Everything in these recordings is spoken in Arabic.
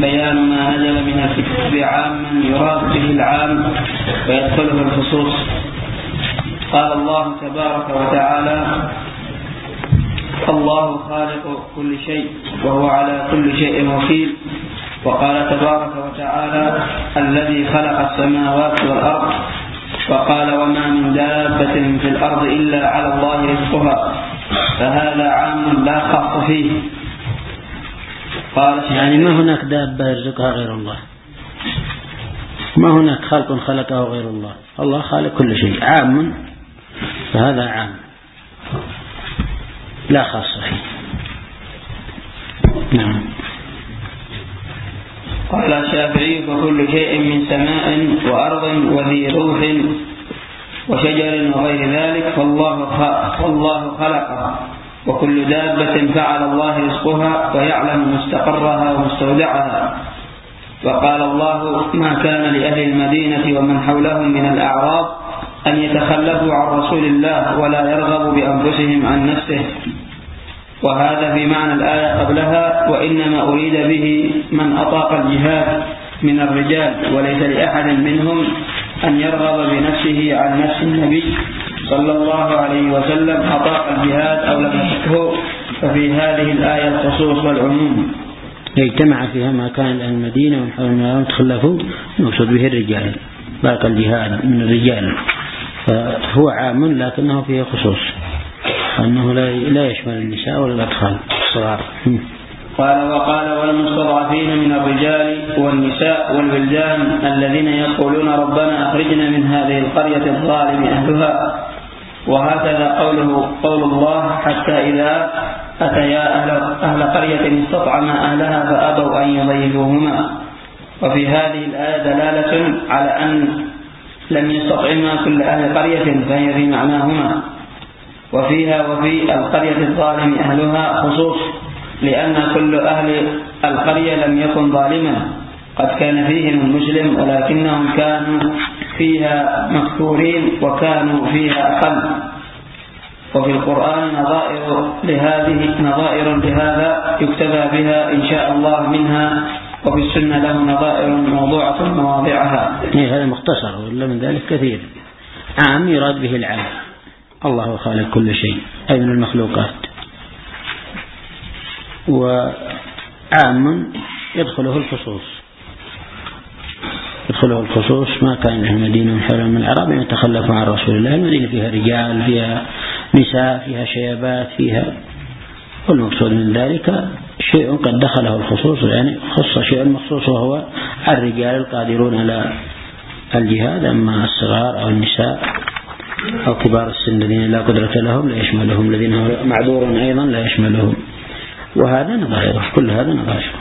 بيان ما نزل من الكتاب عاما يراد به العام ويدخله الخصوص. قال الله تبارك وتعالى: الله خالق كل شيء وهو على كل شيء وكيل. وقال تبارك وتعالى: الذي خلق السماوات والأرض. وقال: وما من دابة في الأرض إلا على الله رزقها. فهذا عام لا خاص فيه. قال يعني ما هناك دابة يرزقها غير الله، ما هناك خلق خلقه غير الله، الله خالق كل شيء، عام، فهذا عام لا خاص فيه. نعم. قال الشافعي: فكل شيء من سماء وأرض وذي روح وشجر وغير ذلك فالله خلقها، وكل دابة فعل الله رزقها ويعلم مستقرها ومستودعها. وقال الله: ما كان لأهل المدينة ومن حولهم من الأعراب أن يتخلفوا عن رسول الله ولا يرغبوا بأنفسهم عن نفسه. وهذا في معنى الآية قبلها: وإنما أريد به من أطاق الجهاد من الرجال، وليس لأحد منهم أن يرغب بنفسه عن نفس النبي صلى الله عليه وسلم أطاق الجهاد أو لم يطقه. ففي هذه الآية الخصوص والعموم. اجتمع فيها ما كان لأهل المدينة ومن حولهم تخلفوا، يقصد به الرجال، باقي الجهاد من الرجال، فهو عام لكنه فيه خصوص، أنه لا يشمل النساء ولا الأطفال الصغار. قال: وقال: والمستضعفين من الرجال والنساء والولدان الذين يقولون ربنا أخرجنا من هذه القرية الظالم أهلها. وهكذا قول الله: حتى إذا أتيا أهل قرية استطعما أهلها فأبوا أن يضيفوهما. وفي هذه الآية دلالة على أن لم يستطعما كل أهل قرية، فهي في معناهما. وفيها وفي القرية الظالم أهلها خصوص، لأن كل أهل القرية لم يكن ظالما، قد كان فيهم المسلم ولكنهم كانوا فيها مكفورين وكانوا فيها أقل. وفي القرآن نظائر لهذا يكتبى بها إن شاء الله منها، وفي السنة له نظائر موضوعة مواضعها. هذا مختصر، ولا من ذلك كثير. عام يراد به العام، الله خالق كل شيء أي من المخلوقات، وعام يدخله الخصوص ما كان له المدينة من حولهم من الأعراب أن يتخلفوا عن رسول الله. المدينة فيها رجال، فيها نساء، فيها شيبات، فيها، والمقصود من ذلك شيء قد دخله الخصوص، يعني خص شيء مخصوص وهو الرجال القادرون على الجهاد. أما الصغار أو النساء أو كبار السن الذين لا قدرة لهم لا يشملهم، الذين هم معذورون أيضا لا يشملهم. وهذا نظائره، كل هذا نظائره.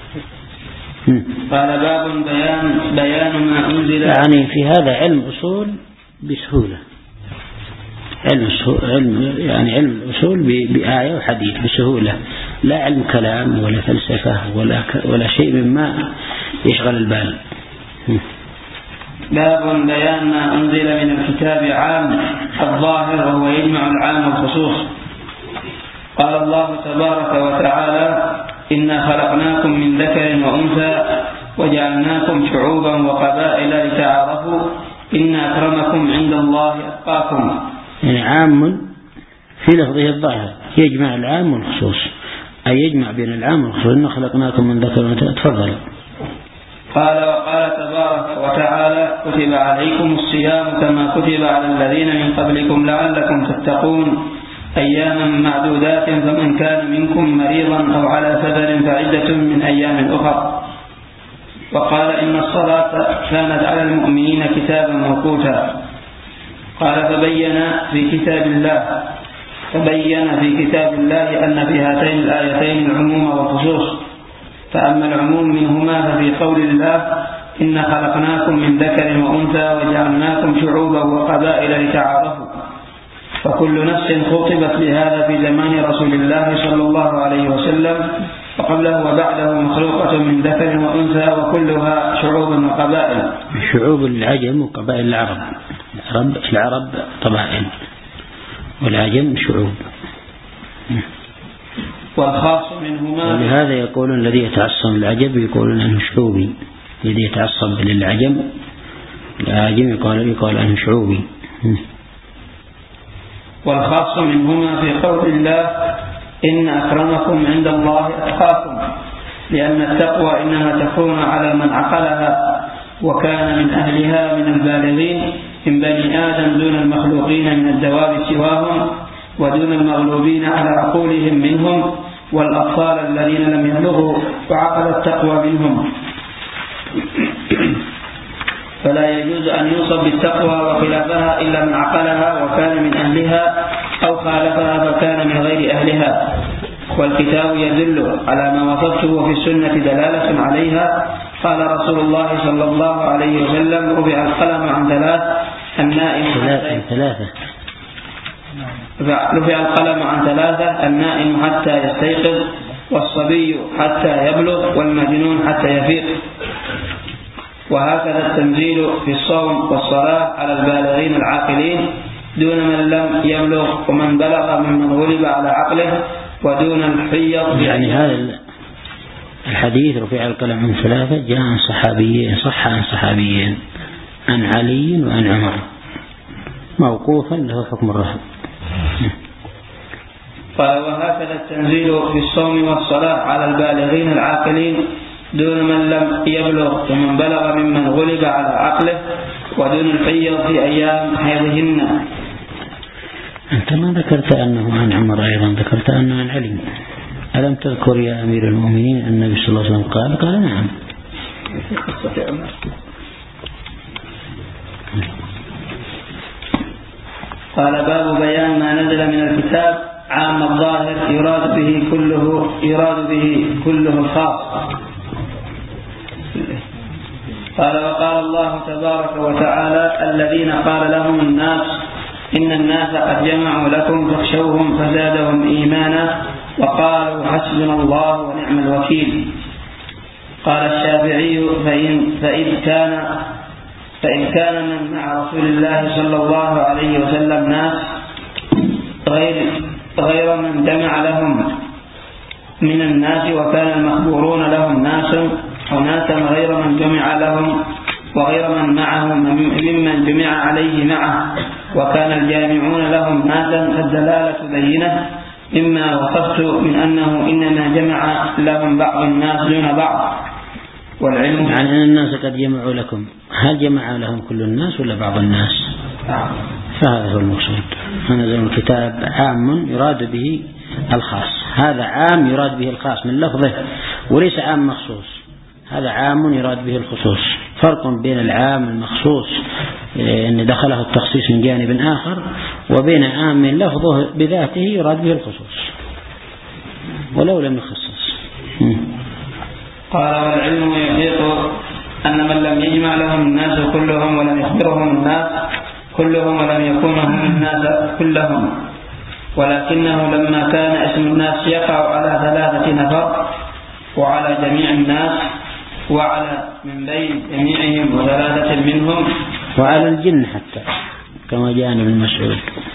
قال: باب بيان ما أنزل. يعني في هذا علم أصول بسهولة، علم الأصول بآية وحديث بسهولة، لا علم كلام ولا فلسفة ولا شيء مما يشغل البال. باب بيان ما أنزل من الكتاب عام الظاهر، وهو يجمع العام والخصوص. قال الله تبارك وتعالى: إنا خلقناكم من ذكر وأنثى وجعلناكم شعوبا وقبائل لتعارفوا إن أكرمكم عند الله أتقاكم. يعني عام في لفظه الظاهر يجمع العام والخصوص، أي يجمع بين العام والخصوص. إنا خلقناكم من ذكر وأنثى. تفضل. قال: وقال تبارك وتعالى: كتب عليكم الصيام كما كتب على الذين من قبلكم لعلكم تتقون أياما معدودات، فمن كان منكم مريضا أو على سفر فعدة من أيام أخر. وقال: إن الصلاة كانت على المؤمنين كتابا موقوتا. قال: فبين في كتاب الله أن في هاتين الآيتين العموم والخصوص. فأما العموم منهما ففي قول الله: إن خلقناكم من ذكر وأنثى وجعلناكم شعوبا وقبائل لتعارفوا. فكل نفس خطبت بهذا في زمان رسول الله صلى الله عليه وسلم، وقبله وبعده مخلوقة من ذكر وأنثى، وكلها شعوب وقبائل. شعوب العجم وقبائل العرب قبائل، والعجم شعوب. والخاص منهما. ولهذا يقولون الذي يتعصب للعجم يقولون أنه شعوبي، الذي يتعصب للعجم يقال أنه شعوبي. والخاص منهما في قول الله إن أكرمكم عند الله أتقاكم، لأن التقوى إنما تكون على من عقلها وكان من أهلها من البالغين من بني آدم دون المخلوقين من الدواب سواهم، ودون المغلوبين على عقولهم منهم، والأطفال الذين لم يبلغوا وعقل التقوى منهم. فلا يجوز أن يوصف بالتقوى وخلافها إلا من عقلها وكان من أهلها، أو خالفها فكان من غير أهلها. والكتاب يدل على ما وصفته في السنة دلالة عليها. قال رسول الله صلى الله عليه وسلم رفع القلم عن ثلاث: النائم حتى يستيقظ، والصبي حتى يبلغ، والمجنون حتى يفيق. وهكذا التنزيل في الصوم والصلاة على البالغين العاقلين دون من لم يبلغ ومن بلغ ممن غلب على عقله، ودون الحيض. يعني هذا الحديث رفع القلم عن ثلاثة جاء عن صحابيين، صح عن صحابيين، عن علي وعن عمر، موقوفا له حكم الرفع. قال وهكذا التنزيل في الصوم والصلاة على البالغين العاقلين دون من لم يبلغ ومن بلغ ممن غلب على عقله، ودون الحيض في أيام حيضهن. أنت ما ذكرت أنه عن عمر، أيضا ذكرت أنه عن علي. ألم تذكر يا أمير المؤمنين النبي صلى الله عليه وسلم قال نعم. قال باب بيان ما نزل من الكتاب عام الظاهر يراد به كله الخاص. قال وقال الله تبارك وتعالى الذين قال لهم الناس إن الناس قد جمعوا لكم فاخشوهم فزادهم إيمانا وقالوا حسبنا الله ونعم الوكيل. قال الشافعي فإن كان من مع رسول الله صلى الله عليه وسلم ناس غير من جمع لهم من الناس، وكان المخبورون لهم ناسا غير من جمع لهم وغير من معهم ممن جمع عليه معه، وكان الجامعون لهم ناسا، فالدلالة بينة مما وصفت من أنه إنما جمع لهم بعض الناس دون بعض. والعلم يعني أن الناس قد جمعوا لكم، هل جمع لهم كل الناس ولا بعض الناس؟ فهذا هو المقصود. هنزل الكتاب عام يراد به الخاص، هذا عام يراد به الخاص من لفظه وليس عام مخصوص، هذا عام يراد به الخصوص. فرق بين العام المخصوص أن دخله التخصيص من جانب آخر، وبين عام من لفظه بذاته يراد به الخصوص ولو لم يخصص. قال والعلم يحيط أن من لم يجمع لهم الناس كلهم ولم يخبرهم الناس كلهم ولم يكونوا هم الناس كلهم، ولكنه لما كان اسم الناس يقع على 3 نفر وعلى جميع الناس وعلى من بين جميعهم و3 منهم وعلى الجن حتى كما جاء ابن مسعود.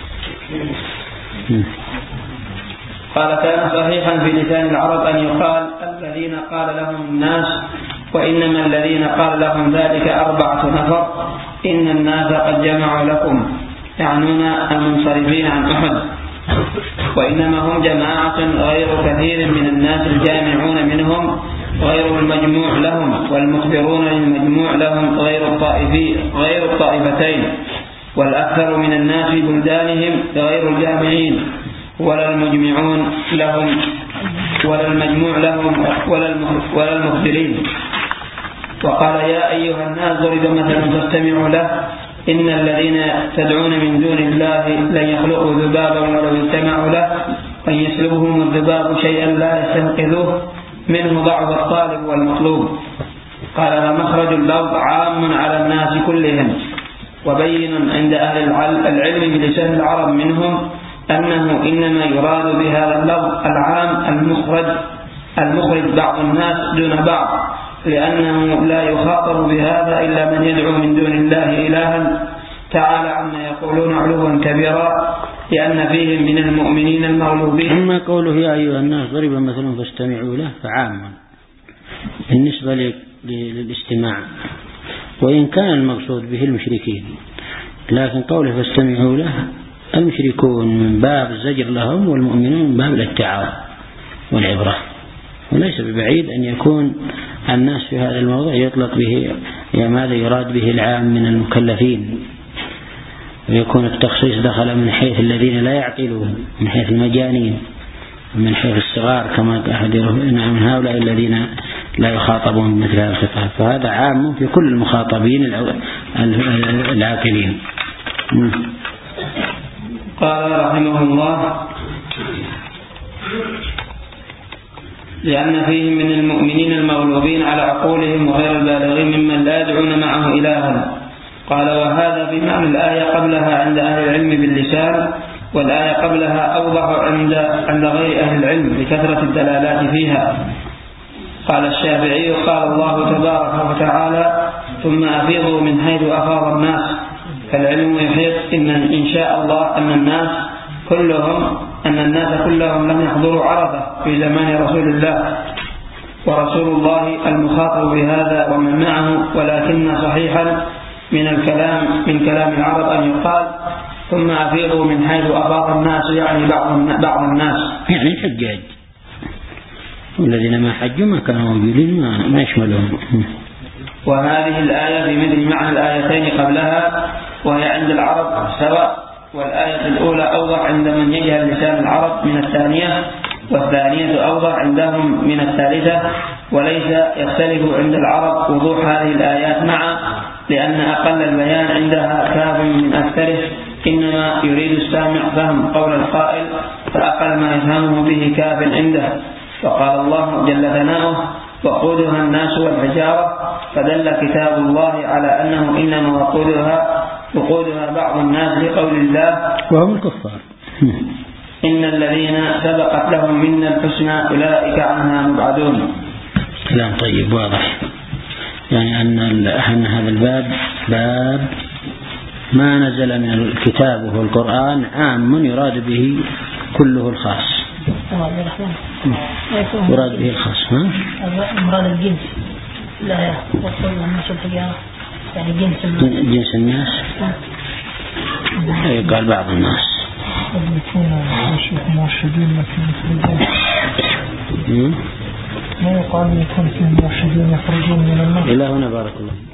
قال كان صحيحا في لسان العرب أن يقال الذين قال لهم الناس، وإنما الذين قال لهم ذلك 4 نفر إن الناس قد جمعوا لكم، يعنون المنصرفين عن أحد، وإنما هم جماعة غير كثير من الناس الجامعون منهم غير المجموع لهم، والمخبرون للمجموع لهم غير الطائفتين، والأكثر من الناس في بلدانهم غير الجامعين ولا المجمعون لهم ولا المجموع لهم ولا المخبرين. وقال يا أيها الناس ضرب مثلا فاستمعوا له إن الذين تدعون من دون الله لن يخلقوا ذبابا ولو اجتمعوا له، وإن يسلبهم الذباب شيئا لا يستنقذوه منه ضعف الطالب والمطلوب. قال مخرج اللفظ عام على الناس كلهم، وبين عند أهل العلم بلسان العرب منهم أنه إنما يراد بهذا اللفظ العام المخرج بعض الناس دون بعض، لأنه لا يخاطب بهذا إلا من يدعو من دون الله إلها تعالى عما يقولون علوا كبيرا لأن فيهم من المؤمنين المغلوبين. أما قوله يا أيها الناس ضرب مثل فاستمعوا له فعام بالنسبة للاستماع، وإن كان المقصود به المشركين، لكن قوله فاستمعوا له المشركون من باب الزجر لهم، والمؤمنون من باب الاتعاظ والعبرة. وليس ببعيد أن يكون الناس في هذا الموضوع يطلق به ماذا يراد به العام من المكلفين، ويكون التخصيص دخل من حيث الذين لا يعقلون، من حيث المجانين، من حيث الصغار كما من هؤلاء الذين لا يخاطبون بمثل هذا الخطاب، فهذا عام في كل المخاطبين العاقلين. قال رحمه الله لأن فيهم من المؤمنين المغلوبين على عقولهم وغير البالغين ممن لا يدعون معه إلها. قال وهذا بمعنى الآية قبلها عند أهل العلم باللسان، والآية قبلها أوضح عند غير أهل العلم لكثرة الدلالات فيها. قال الشافعي قال الله تبارك وتعالى ثم أفيضوا من حيث أفاض الناس، فالعلم يحيط إن شاء الله أن الناس كلهم لم يحضروا عرفة في زمان رسول الله، ورسول الله المخاطب بهذا ومن معه، ولكن صحيحا من كلام العرب أن يقال ثم أفيضوا من حيث أفاض الناس، يعني بعض الناس، يعني الحجاج، والذين ما حجوا ما كانوا موجودين ما يشملهم. وهذه الآية بمثل معنى الآيتين قبلها، وهي عند العرب سواء، والآية الأولى أوضح عند من يجهل لسان العرب من الثانية، والثانية أوضح عندهم من الثالثة، وليس يختلف عند العرب وضوح هذه الآيات معا، لأن أقل البيان عندها كاف من أكثره، إنما يريد السامع فهم قول القائل، فأقل ما يفهمه به كاف عنده. وقال الله جل ثناؤه وقودها الناس والحجارة، فدل كتاب الله على أنه إنما وقودها بعض الناس لقول الله وهم الكفار إن الذين سبقت لهم منا الحسنى أولئك عنها مبعدون. كلام طيب واضح، يعني أن هذا الباب باب ما نزل من الكتاب وهو القرآن عام يراد به كله الخاص، يراد به الخاص. مراد الجنس لا يقول الناس الحجارة، يعني جنس الناس، قال بعض الناس ما يقال يكون في مرشدين يخرجون من النار. إلى هنا بارك الله.